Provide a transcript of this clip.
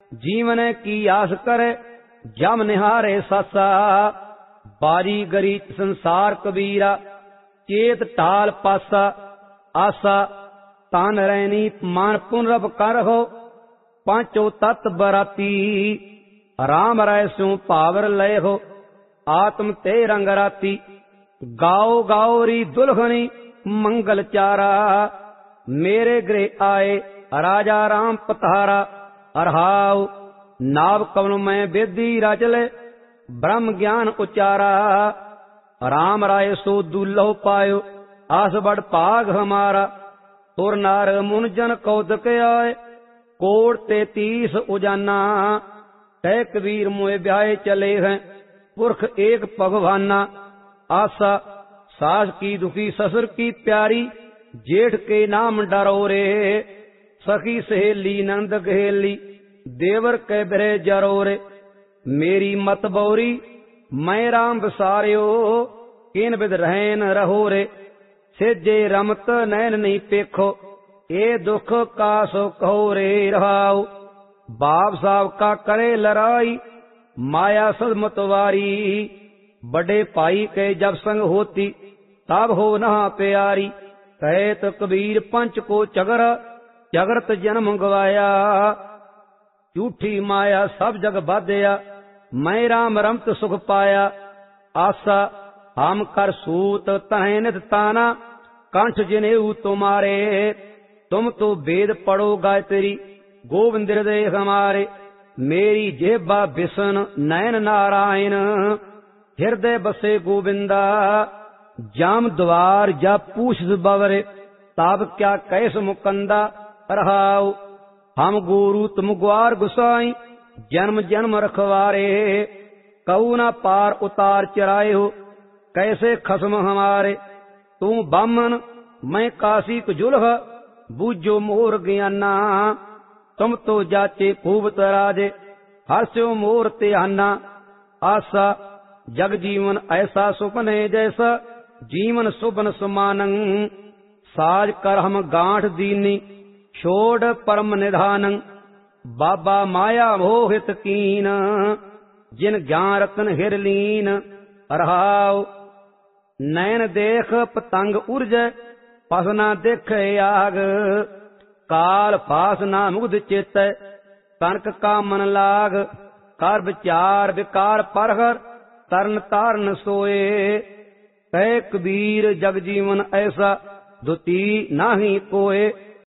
जीवन की आस करे जम निहारे सासा। बारी गरी संसार कबीरा चेत टाल पासा। आसा तान रैनी मान पुनरब कर हो पांचो तत् बराती। राम राय स्यों पावर लय हो आत्म ते रंग राती। गाओ गाओ री दुल्हनी मंगल चारा मेरे गृह आए राजा राम पतारा। अरहाव नाव कवन में वेदी राजले ब्रह्म ज्ञान उचारा। राम राय सो दुल्लहो पायो आस बड़ पाग हमारा। तुर नार मुनजन कौतक आए कोट 33 उजाना। तय कबीर मोए ब्याहे चले हैं पुरख एक भगवाना। आशा सास की दुखी ससुर की प्यारी जेठ के नाम डरो रे। सखी सहेली नंद गहेली देवर के बिरे जरो रे। मेरी मत बौरी मैं राम बसारियो किन बिद रहन रहो रे। सेजे रमत नैन नहीं पेखो ए दुख का सो कहो रे रहाओ। बाप साहब का करे लड़ाई माया सदमतवारी। बड़े पाई के जब संग होती तब हो नहा प्यारी। कहे तो कबीर पंच को चगर जगत जन्म गवाया। झूठी माया सब जग बाध्या मैं राम रमत सुख पाया। आशा हम कर सूत तहे नित ताना कंठ जिनेऊ तुम्हारे। तुम तो वेद पढ़ो गायत्री गोविंद हृदय हमारे। मेरी जेबा बिसन नयन नारायण हृदय बसे गोविंदा। जाम द्वार जा पूछ बवरे ताब क्या कैस मुकंदा। रहाओ हम गुरु तुम ग्वार गुसाई जन्म जन्म रखवारे। कऊ न पार उतार चराए हो कैसे खसम हमारे। तू बामन मैं काशी कुजुलह बूझो मोर ज्ञाना। तुम तो जाचे खूब तराजे हर्ष्यो मोर त्याना। आशा जग जीवन ऐसा सुपने जैसा जीवन सुपन सुमानं। साज कर हम गांठ दीनी छोड़ परम निधानं। बाबा माया मोहित कीन जिन ज्ञान रतन हिरलीन। रहाओ नैन देख पतंग उर्ज पसना देख आग। काल फास ना मुग्ध चित कनक का मन लाग। कर विचार विकार परहर तरन तारन सोए। कह कबीर जग जीवन ऐसा दुती नाही कोय।